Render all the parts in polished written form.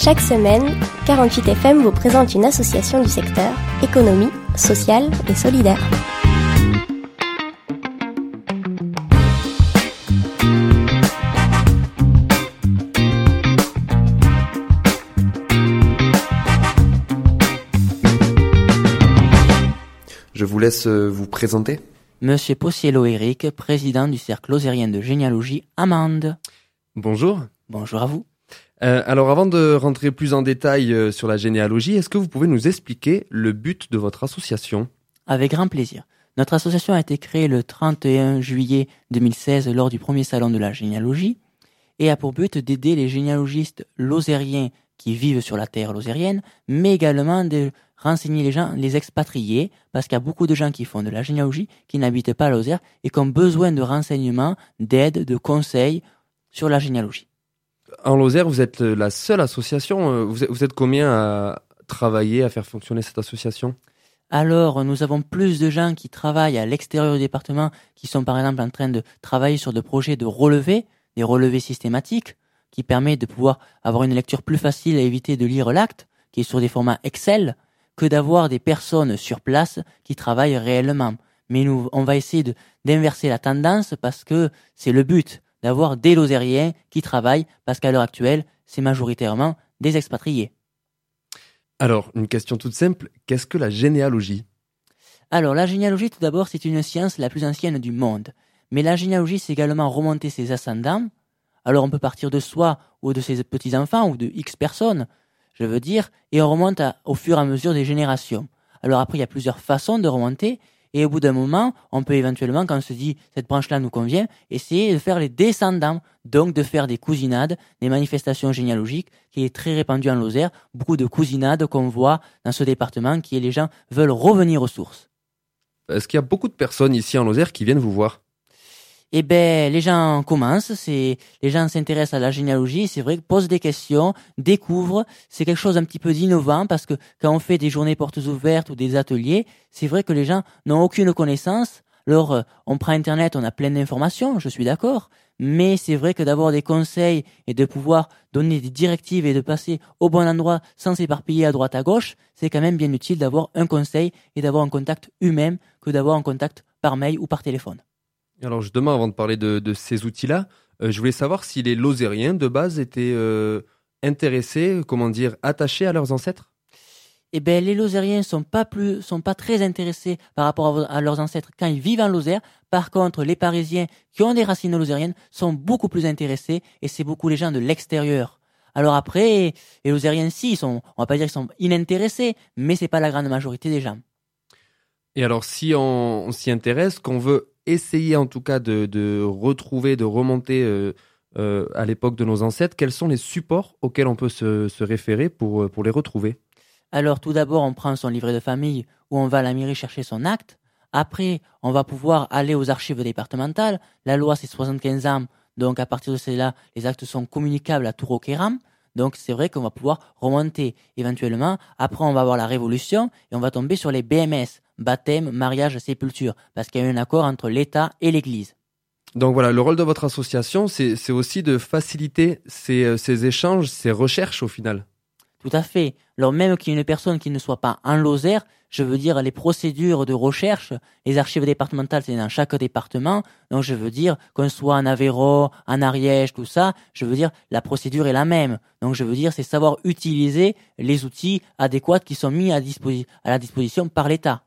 Chaque semaine, 48 FM vous présente une association du secteur économie, sociale et solidaire. Je vous laisse vous présenter. Monsieur Possiello-Éric, président du Cercle lozérien de généalogie Amande. Bonjour. Bonjour à vous. Alors avant de rentrer plus en détail sur la généalogie, est-ce que vous pouvez nous expliquer le but de votre association ? Avec grand plaisir. Notre association a été créée le 31 juillet 2016 lors du premier salon de la généalogie et a pour but d'aider les généalogistes lozériens qui vivent sur la terre lozérienne, mais également de renseigner les gens, les expatriés, parce qu'il y a beaucoup de gens qui font de la généalogie, qui n'habitent pas à Lozère et qui ont besoin de renseignements, d'aide, de conseils sur la généalogie. En Lozère, vous êtes la seule association. Vous êtes combien à travailler, à faire fonctionner cette association ? Alors, nous avons plus de gens qui travaillent à l'extérieur du département, qui sont par exemple en train de travailler sur des projets de relevés, des relevés systématiques, qui permettent de pouvoir avoir une lecture plus facile et éviter de lire l'acte, qui est sur des formats Excel, que d'avoir des personnes sur place qui travaillent réellement. Mais nous, on va essayer d'inverser la tendance parce que c'est le but, d'avoir des Lozériens qui travaillent, parce qu'à l'heure actuelle, c'est majoritairement des expatriés. Alors, une question toute simple, qu'est-ce que la généalogie ? Alors, la généalogie, tout d'abord, c'est une science la plus ancienne du monde. Mais la généalogie, c'est également remonter ses ascendants. Alors, on peut partir de soi ou de ses petits-enfants ou de X personnes, je veux dire, et on remonte au fur et à mesure des générations. Alors après, il y a plusieurs façons de remonter, et au bout d'un moment, on peut éventuellement, quand on se dit cette branche-là nous convient, essayer de faire les descendants, donc de faire des cousinades, des manifestations généalogiques, qui est très répandue en Lozère, beaucoup de cousinades qu'on voit dans ce département, qui est les gens veulent revenir aux sources. Est-ce qu'il y a beaucoup de personnes ici en Lozère qui viennent vous voir ? Eh ben, les gens commencent, les gens s'intéressent à la généalogie, c'est vrai, posent des questions, découvrent, c'est quelque chose un petit peu d'innovant parce que quand on fait des journées portes ouvertes ou des ateliers, c'est vrai que les gens n'ont aucune connaissance. Alors, on prend Internet, on a plein d'informations, je suis d'accord, mais c'est vrai que d'avoir des conseils et de pouvoir donner des directives et de passer au bon endroit sans s'éparpiller à droite à gauche, c'est quand même bien utile d'avoir un conseil et d'avoir un contact humain que d'avoir un contact par mail ou par téléphone. Alors justement, avant de parler de ces outils-là, je voulais savoir si les Lozériens de base étaient intéressés, attachés à leurs ancêtres. Eh ben, les Lozériens sont pas très intéressés par rapport à leurs ancêtres quand ils vivent en Lozère. Par contre, les Parisiens qui ont des racines lozériennes sont beaucoup plus intéressés et c'est beaucoup les gens de l'extérieur. Alors après, les Lozériens, on va pas dire qu'ils sont inintéressés, mais c'est pas la grande majorité des gens. Et alors, si on s'y intéresse, qu'on veut essayer en tout cas de retrouver, de remonter à l'époque de nos ancêtres, quels sont les supports auxquels on peut se référer pour les retrouver ? Alors tout d'abord, on prend son livret de famille où on va à la mairie chercher son acte. Après, on va pouvoir aller aux archives départementales. La loi, c'est 75 ans, donc à partir de celle-là, les actes sont communicables à tout requérant. Donc c'est vrai qu'on va pouvoir remonter éventuellement. Après, on va avoir la Révolution et on va tomber sur les BMS, baptême, mariage, sépulture, parce qu'il y a eu un accord entre l'État et l'Église. Donc voilà, le rôle de votre association, c'est aussi de faciliter ces échanges, ces recherches au final. Tout à fait. Alors même qu'il y ait une personne qui ne soit pas en Lozère, je veux dire les procédures de recherche, les archives départementales, c'est dans chaque département. Donc je veux dire qu'on soit en Aveyron, en Ariège, tout ça, je veux dire la procédure est la même. Donc je veux dire c'est savoir utiliser les outils adéquats qui sont mis à la disposition par l'État.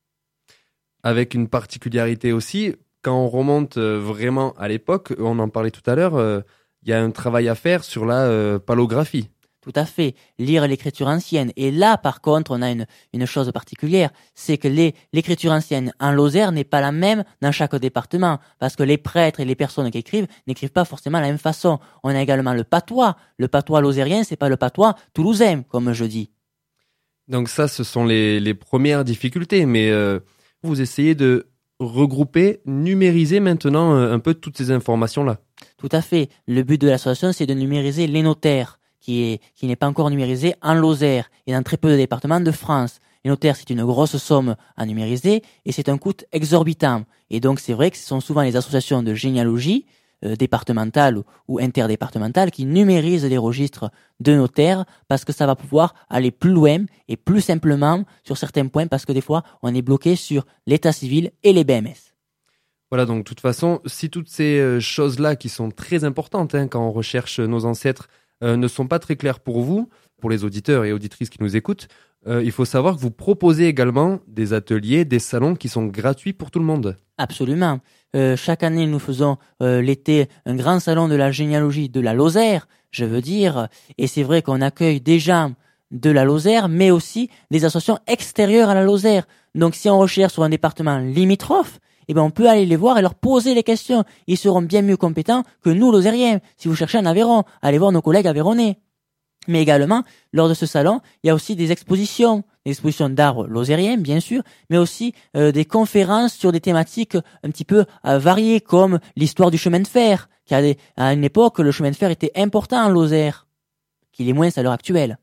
Avec une particularité aussi, quand on remonte vraiment à l'époque, on en parlait tout à l'heure, il y a un travail à faire sur la palographie. Tout à fait, lire l'écriture ancienne. Et là, par contre, on a une chose particulière, c'est que l'écriture ancienne en Lozère n'est pas la même dans chaque département, parce que les prêtres et les personnes qui écrivent n'écrivent pas forcément de la même façon. On a également le patois. Le patois lozérien, c'est pas le patois toulousain, comme je dis. Donc ça, ce sont les premières difficultés, mais vous essayez de regrouper, numériser maintenant un peu toutes ces informations-là. Tout à fait. Le but de l'association, c'est de numériser les notaires, qui n'est pas encore numérisé en Lozère et dans très peu de départements de France. Les notaires, c'est une grosse somme à numériser et c'est un coût exorbitant. Et donc, c'est vrai que ce sont souvent les associations de généalogie départementales ou interdépartementales qui numérisent les registres de nos terres parce que ça va pouvoir aller plus loin et plus simplement sur certains points parce que des fois, on est bloqué sur l'état civil et les BMS. Voilà, donc de toute façon, si toutes ces choses-là qui sont très importantes quand on recherche nos ancêtres ne sont pas très claires pour vous, pour les auditeurs et auditrices qui nous écoutent, il faut savoir que vous proposez également des ateliers, des salons qui sont gratuits pour tout le monde. Absolument. Chaque année, nous faisons l'été un grand salon de la généalogie de la Lozère, je veux dire, et c'est vrai qu'on accueille des gens de la Lozère, mais aussi des associations extérieures à la Lozère. Donc si on recherche sur un département limitrophe, eh ben on peut aller les voir et leur poser les questions. Ils seront bien mieux compétents que nous, Lozériens. Si vous cherchez en Aveyron, allez voir nos collègues aveyronnais. Mais également, lors de ce salon, il y a aussi des expositions d'arbres lozériens, bien sûr, mais aussi des conférences sur des thématiques un petit peu variées, comme l'histoire du chemin de fer, à une époque, le chemin de fer était important en Lozère, qu'il est moins à l'heure actuelle.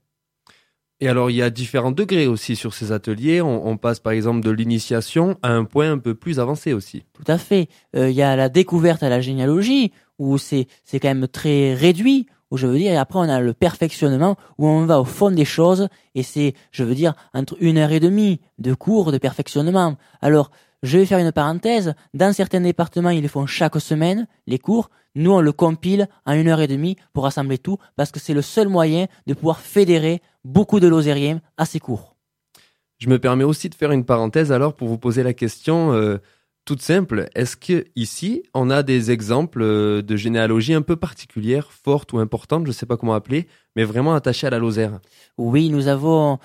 Et alors, il y a différents degrés aussi sur ces ateliers. On passe par exemple de l'initiation à un point un peu plus avancé aussi. Tout à fait. Il y a la découverte à la généalogie, où c'est quand même très réduit, où je veux dire, et après on a le perfectionnement, où on va au fond des choses, et c'est, je veux dire, entre 1h30 de cours de perfectionnement. Alors, je vais faire une parenthèse, dans certains départements, ils les font chaque semaine, les cours. Nous, on le compile en 1h30 pour rassembler tout, parce que c'est le seul moyen de pouvoir fédérer beaucoup de Lozériens à ces cours. Je me permets aussi de faire une parenthèse alors pour vous poser la question toute simple. Est-ce que ici on a des exemples de généalogie un peu particulières, fortes ou importantes, je ne sais pas comment appeler, mais vraiment attachées à la Lozère? Oui, nous avons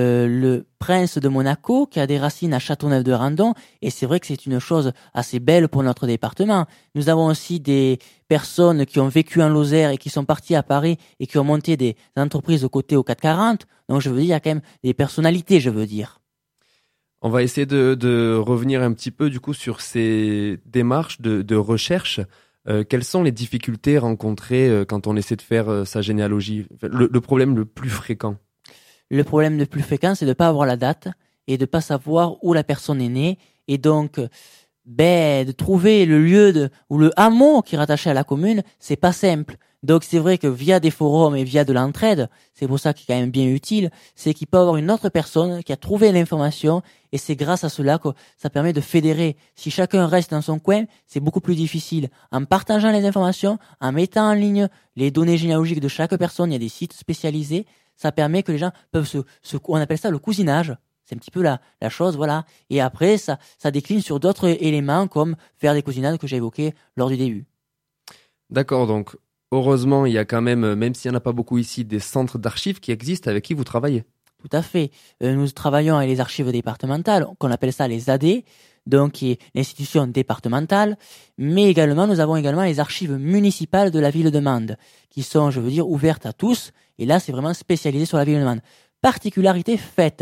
le prince de Monaco qui a des racines à Châteauneuf-de-Randon et c'est vrai que c'est une chose assez belle pour notre département. Nous avons aussi des personnes qui ont vécu en Lozère et qui sont parties à Paris et qui ont monté des entreprises au côté au 440. Donc je veux dire, il y a quand même des personnalités, je veux dire. On va essayer de revenir un petit peu du coup sur ces démarches de recherche. Quelles sont les difficultés rencontrées quand on essaie de faire sa généalogie? Le problème le plus fréquent? Le problème le plus fréquent, c'est de ne pas avoir la date et de ne pas savoir où la personne est née. Et donc, de trouver le lieu ou le hameau qui est rattaché à la commune, c'est pas simple. Donc c'est vrai que via des forums et via de l'entraide, c'est pour ça qu'il est quand même bien utile, c'est qu'il peut y avoir une autre personne qui a trouvé l'information et c'est grâce à cela que ça permet de fédérer. Si chacun reste dans son coin, c'est beaucoup plus difficile. En partageant les informations, en mettant en ligne les données généalogiques de chaque personne, il y a des sites spécialisés, ça permet que les gens peuvent on appelle ça le cousinage. C'est un petit peu la chose, voilà. Et après, ça décline sur d'autres éléments comme faire des cousinades que j'ai évoqués lors du début. D'accord, donc heureusement, il y a quand même s'il n'y en a pas beaucoup ici, des centres d'archives qui existent avec qui vous travaillez. Tout à fait. Nous travaillons avec les archives départementales, qu'on appelle ça les AD, donc qui est l'institution départementale, mais également nous avons également les archives municipales de la ville de Mende, qui sont, je veux dire, ouvertes à tous, et là c'est vraiment spécialisé sur la ville de Mende. Particularité faite.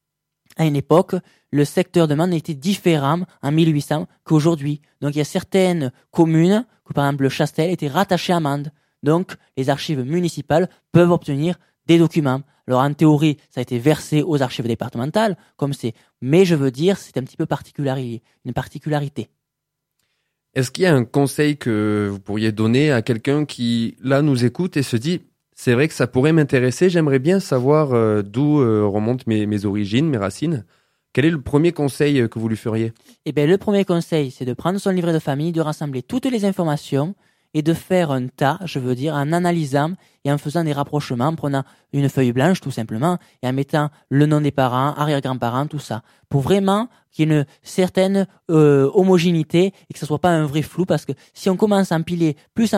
À une époque, le secteur de Mende était différent en 1800 qu'aujourd'hui. Donc il y a certaines communes, comme par exemple le Chastel, étaient rattachées à Mende. Donc les archives municipales peuvent obtenir des documents. Alors en théorie, ça a été versé aux archives départementales, mais je veux dire, c'est un petit peu une particularité. Est-ce qu'il y a un conseil que vous pourriez donner à quelqu'un qui, là, nous écoute et se dit « C'est vrai que ça pourrait m'intéresser, j'aimerais bien savoir d'où remontent mes origines, mes racines ». Quel est le premier conseil que vous lui feriez? Eh bien, le premier conseil, c'est de prendre son livret de famille, de rassembler toutes les informations et de faire un tas, je veux dire, en analysant et en faisant des rapprochements, en prenant une feuille blanche tout simplement et en mettant le nom des parents, arrière-grands-parents, tout ça, pour vraiment qu'il y ait une certaine homogénéité et que ce soit pas un vrai flou, parce que si on commence à empiler,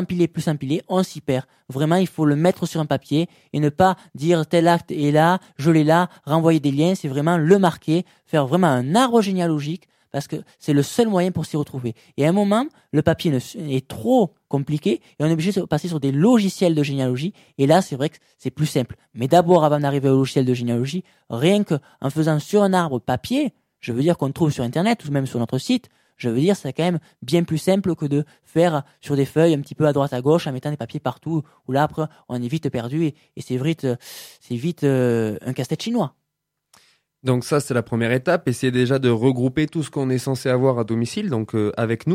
on s'y perd. Vraiment, il faut le mettre sur un papier et ne pas dire tel acte est là, je l'ai là, renvoyer des liens, c'est vraiment le marquer, faire vraiment un arbre généalogique, parce que c'est le seul moyen pour s'y retrouver. Et à un moment, le papier est trop compliqué et on est obligé de passer sur des logiciels de généalogie. Et là, c'est vrai que c'est plus simple. Mais d'abord, avant d'arriver au logiciel de généalogie, rien qu'en faisant sur un arbre papier, je veux dire qu'on trouve sur Internet ou même sur notre site, je veux dire c'est quand même bien plus simple que de faire sur des feuilles un petit peu à droite à gauche en mettant des papiers partout, où là après on est vite perdu et c'est vite un casse-tête chinois. Donc ça, c'est la première étape. Essayer déjà de regrouper tout ce qu'on est censé avoir à domicile, donc avec nous.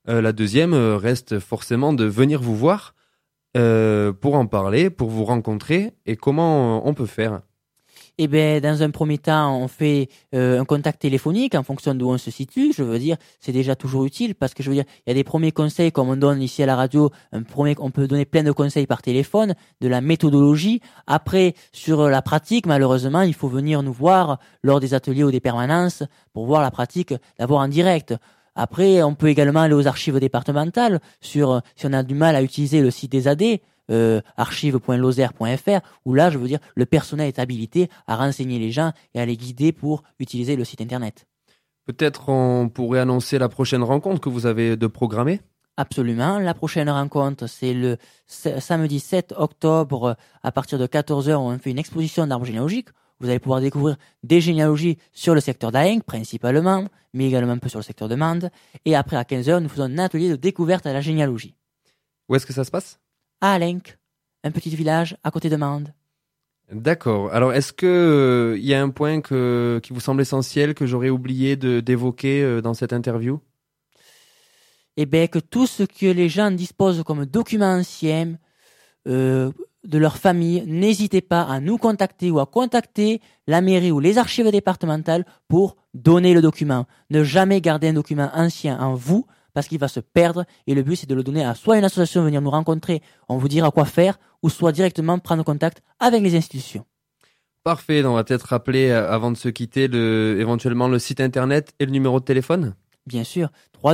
La deuxième reste forcément de venir vous voir pour en parler, pour vous rencontrer. Et comment on peut faire ? Eh bien, dans un premier temps, on fait un contact téléphonique en fonction d'où on se situe. Je veux dire, c'est déjà toujours utile parce que je veux dire, il y a des premiers conseils comme on donne ici à la radio. On peut donner plein de conseils par téléphone, de la méthodologie. Après, sur la pratique, malheureusement, il faut venir nous voir lors des ateliers ou des permanences pour voir la pratique, d'avoir en direct. Après, on peut également aller aux archives départementales si on a du mal à utiliser le site des AD. Archives.lozère.fr où là, je veux dire, le personnel est habilité à renseigner les gens et à les guider pour utiliser le site internet. Peut-être on pourrait annoncer la prochaine rencontre que vous avez de programmer ? Absolument. La prochaine rencontre, c'est le samedi 7 octobre à partir de 14h où on fait une exposition d'arbres généalogiques. Vous allez pouvoir découvrir des généalogies sur le secteur d'Alenc, principalement, mais également un peu sur le secteur de Mende. Et après, à 15h, nous faisons un atelier de découverte à la généalogie. Où est-ce que ça se passe ? À Alenc, un petit village à côté de Mende. D'accord. Alors, est-ce que y a un point qui vous semble essentiel que j'aurais oublié d'évoquer dans cette interview ? Eh bien, que tout ce que les gens disposent comme documents anciens de leur famille, n'hésitez pas à nous contacter ou à contacter la mairie ou les archives départementales pour donner le document. Ne jamais garder un document ancien en vous, parce qu'il va se perdre et le but c'est de le donner à soit une association venir nous rencontrer, on vous dira quoi faire, ou soit directement prendre contact avec les institutions. Parfait, on va peut-être rappeler avant de se quitter éventuellement le site internet et le numéro de téléphone. Bien sûr,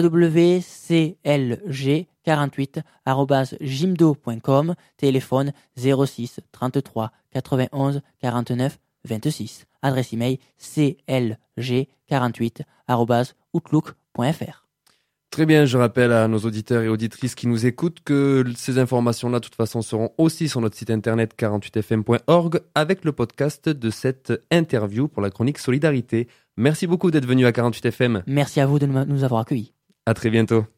www.clg48@gimdo.com, téléphone 06 33 91 49 26, adresse email clg48@outlook.fr. Très bien, je rappelle à nos auditeurs et auditrices qui nous écoutent que ces informations-là, de toute façon, seront aussi sur notre site internet 48fm.org avec le podcast de cette interview pour la chronique Solidarité. Merci beaucoup d'être venu à 48FM. Merci à vous de nous avoir accueillis. À très bientôt.